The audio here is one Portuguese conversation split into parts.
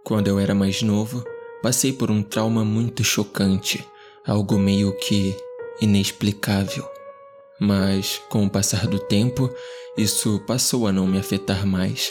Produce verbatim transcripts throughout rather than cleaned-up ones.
Quando eu era mais novo, passei por um trauma muito chocante, algo meio que inexplicável. Mas, com o passar do tempo, isso passou a não me afetar mais.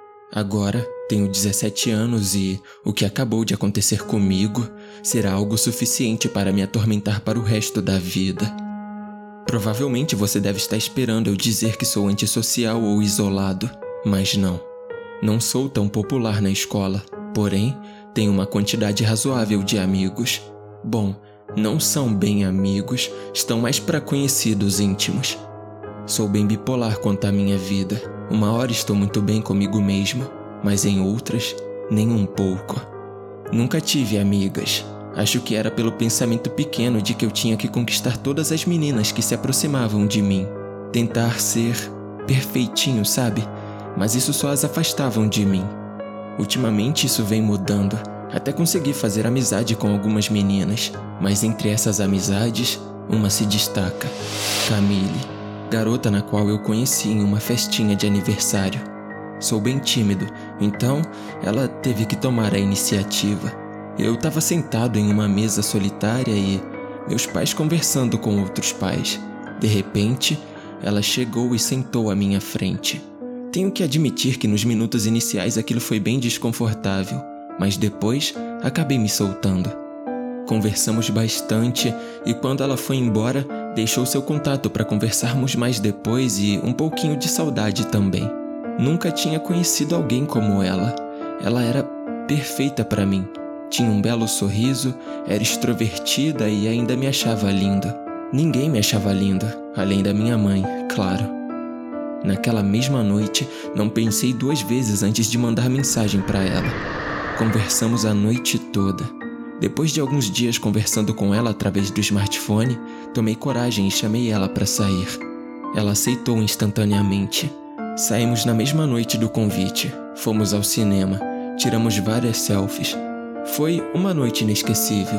Agora, tenho dezessete anos e o que acabou de acontecer comigo será algo suficiente para me atormentar para o resto da vida. Provavelmente você deve estar esperando eu dizer que sou antissocial ou isolado, mas não. Não sou tão popular na escola, porém, tenho uma quantidade razoável de amigos. Bom, não são bem amigos, estão mais para conhecidos íntimos. Sou bem bipolar quanto à minha vida. Uma hora estou muito bem comigo mesmo, mas em outras, nem um pouco. Nunca tive amigas. Acho que era pelo pensamento pequeno de que eu tinha que conquistar todas as meninas que se aproximavam de mim. Tentar ser perfeitinho, sabe? Mas isso só as afastavam de mim. Ultimamente isso vem mudando. Até consegui fazer amizade com algumas meninas, mas entre essas amizades, uma se destaca. Camille, garota na qual eu conheci em uma festinha de aniversário. Sou bem tímido, então ela teve que tomar a iniciativa. Eu estava sentado em uma mesa solitária e meus pais conversando com outros pais. De repente, ela chegou e sentou à minha frente. Tenho que admitir que nos minutos iniciais aquilo foi bem desconfortável, mas depois acabei me soltando. Conversamos bastante e quando ela foi embora, deixou seu contato para conversarmos mais depois e um pouquinho de saudade também. Nunca tinha conhecido alguém como ela. Ela era perfeita para mim. Tinha um belo sorriso, era extrovertida e ainda me achava linda. Ninguém me achava linda, além da minha mãe, claro. Naquela mesma noite, não pensei duas vezes antes de mandar mensagem para ela. Conversamos a noite toda. Depois de alguns dias conversando com ela através do smartphone, tomei coragem e chamei ela para sair. Ela aceitou instantaneamente. Saímos na mesma noite do convite. Fomos ao cinema. Tiramos várias selfies. Foi uma noite inesquecível.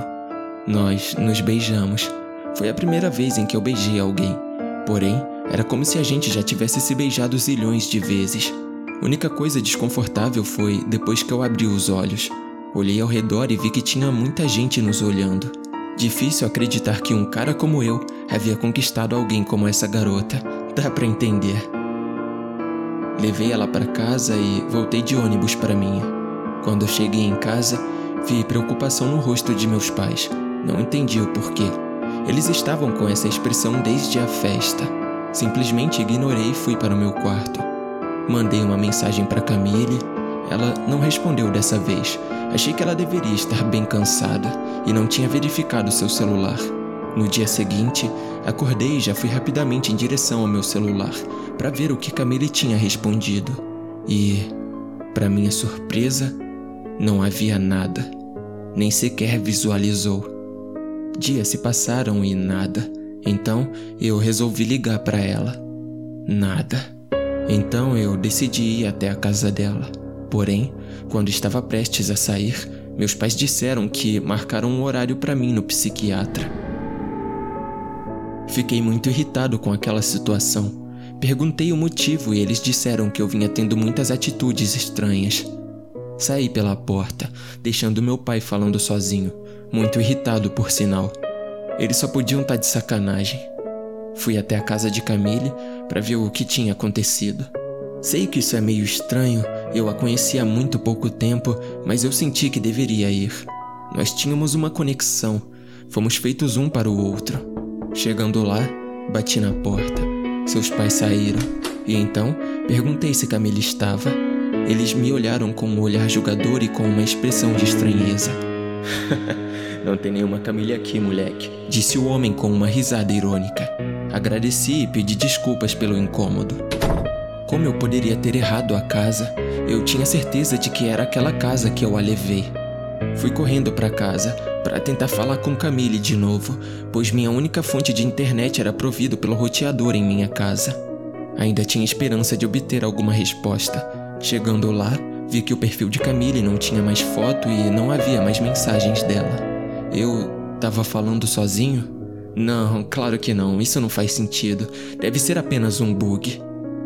Nós nos beijamos. Foi a primeira vez em que eu beijei alguém. Porém, era como se a gente já tivesse se beijado zilhões de vezes. A única coisa desconfortável foi depois que eu abri os olhos. Olhei ao redor e vi que tinha muita gente nos olhando. Difícil acreditar que um cara como eu havia conquistado alguém como essa garota. Dá pra entender. Levei ela para casa e voltei de ônibus para minha. Quando eu cheguei em casa, vi preocupação no rosto de meus pais. Não entendi o porquê. Eles estavam com essa expressão desde a festa. Simplesmente ignorei e fui para o meu quarto. Mandei uma mensagem para Camille. Ela não respondeu dessa vez. Achei que ela deveria estar bem cansada e não tinha verificado seu celular. No dia seguinte, acordei e já fui rapidamente em direção ao meu celular para ver o que Camille tinha respondido. E, para minha surpresa, não havia nada. Nem sequer visualizou. Dias se passaram e nada. Então, eu resolvi ligar para ela. Nada. Então, eu decidi ir até a casa dela. Porém, quando estava prestes a sair, meus pais disseram que marcaram um horário para mim no psiquiatra. Fiquei muito irritado com aquela situação. Perguntei o motivo e eles disseram que eu vinha tendo muitas atitudes estranhas. Saí pela porta, deixando meu pai falando sozinho, muito irritado por sinal. Eles só podiam estar de sacanagem. Fui até a casa de Camille para ver o que tinha acontecido. Sei que isso é meio estranho, eu a conheci há muito pouco tempo, mas eu senti que deveria ir. Nós tínhamos uma conexão, fomos feitos um para o outro. Chegando lá, bati na porta. Seus pais saíram, e então perguntei se Camille estava. Eles me olharam com um olhar julgador e com uma expressão de estranheza. Não tem nenhuma Camille aqui, moleque, disse o homem com uma risada irônica. Agradeci e pedi desculpas pelo incômodo. Como eu poderia ter errado a casa? Eu tinha certeza de que era aquela casa que eu a levei. Fui correndo para casa para tentar falar com Camille de novo, pois minha única fonte de internet era provido pelo roteador em minha casa. Ainda tinha esperança de obter alguma resposta. Chegando lá, vi que o perfil de Camille não tinha mais foto e não havia mais mensagens dela. Eu tava falando sozinho? Não, claro que não, isso não faz sentido. Deve ser apenas um bug.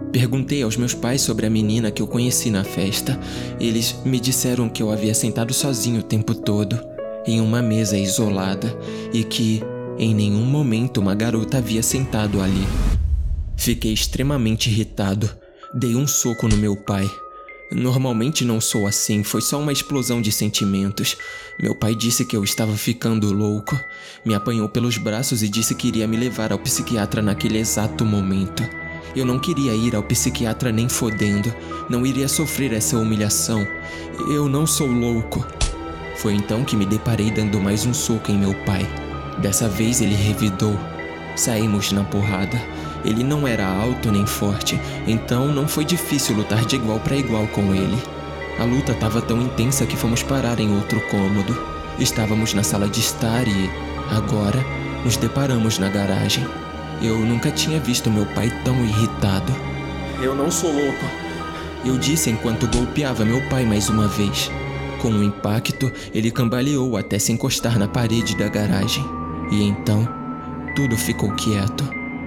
Perguntei aos meus pais sobre a menina que eu conheci na festa. Eles me disseram que eu havia sentado sozinho o tempo todo, em uma mesa isolada, e que, em nenhum momento, uma garota havia sentado ali. Fiquei extremamente irritado. Dei um soco no meu pai. Normalmente não sou assim, foi só uma explosão de sentimentos. Meu pai disse que eu estava ficando louco. Me apanhou pelos braços e disse que iria me levar ao psiquiatra naquele exato momento. Eu não queria ir ao psiquiatra nem fodendo. Não iria sofrer essa humilhação. Eu não sou louco. Foi então que me deparei dando mais um soco em meu pai. Dessa vez ele revidou. Saímos na porrada. Ele não era alto nem forte, então não foi difícil lutar de igual para igual com ele. A luta estava tão intensa que fomos parar em outro cômodo. Estávamos na sala de estar e, agora, nos deparamos na garagem. Eu nunca tinha visto meu pai tão irritado. Eu não sou louco, eu disse enquanto golpeava meu pai mais uma vez. Com um impacto, ele cambaleou até se encostar na parede da garagem. E então, tudo ficou quieto.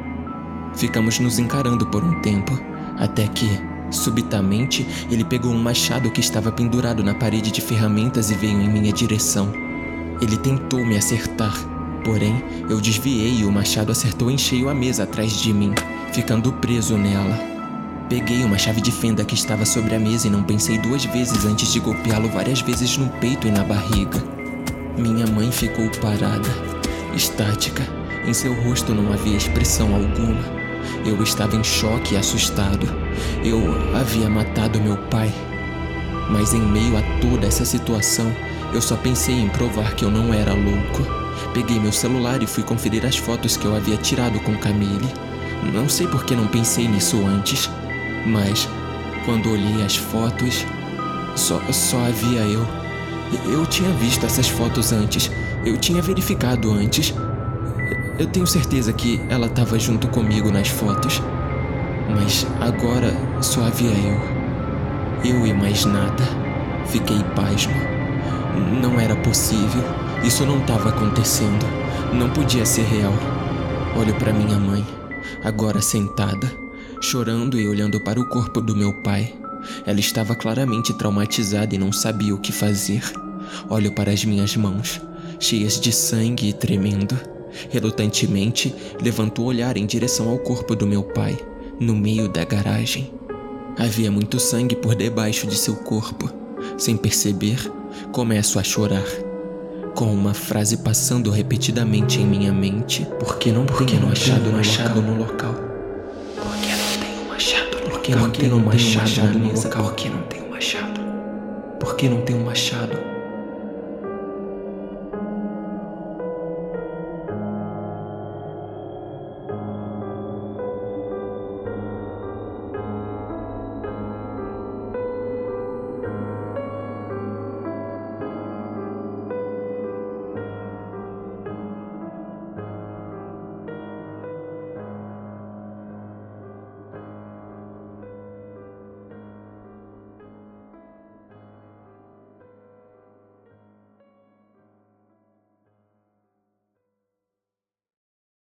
Ficamos nos encarando por um tempo, até que, subitamente, ele pegou um machado que estava pendurado na parede de ferramentas e veio em minha direção. Ele tentou me acertar, porém, eu desviei e o machado acertou em cheio a mesa atrás de mim, ficando preso nela. Peguei uma chave de fenda que estava sobre a mesa e não pensei duas vezes antes de golpeá-lo várias vezes no peito e na barriga. Minha mãe ficou parada, estática. Em seu rosto não havia expressão alguma. Eu estava em choque e assustado. Eu havia matado meu pai. Mas em meio a toda essa situação, eu só pensei em provar que eu não era louco. Peguei meu celular e fui conferir as fotos que eu havia tirado com Camille. Não sei por que não pensei nisso antes, mas quando olhei as fotos, só, só havia eu. Eu tinha visto essas fotos antes. Eu tinha verificado antes. Eu tenho certeza que ela estava junto comigo nas fotos. Mas agora só havia eu. Eu e mais nada. Fiquei pasmo. Não era possível. Isso não estava acontecendo. Não podia ser real. Olho para minha mãe, agora sentada, chorando e olhando para o corpo do meu pai. Ela estava claramente traumatizada e não sabia o que fazer. Olho para as minhas mãos, cheias de sangue e tremendo. Relutantemente, levanto o olhar em direção ao corpo do meu pai, no meio da garagem. Havia muito sangue por debaixo de seu corpo. Sem perceber, começo a chorar, com uma frase passando repetidamente em minha mente. Por que não tem um machado, machado no local? Por que não tem um machado no local? Por que não tem um machado no local? Por que não tem um machado? Por que não tem um machado?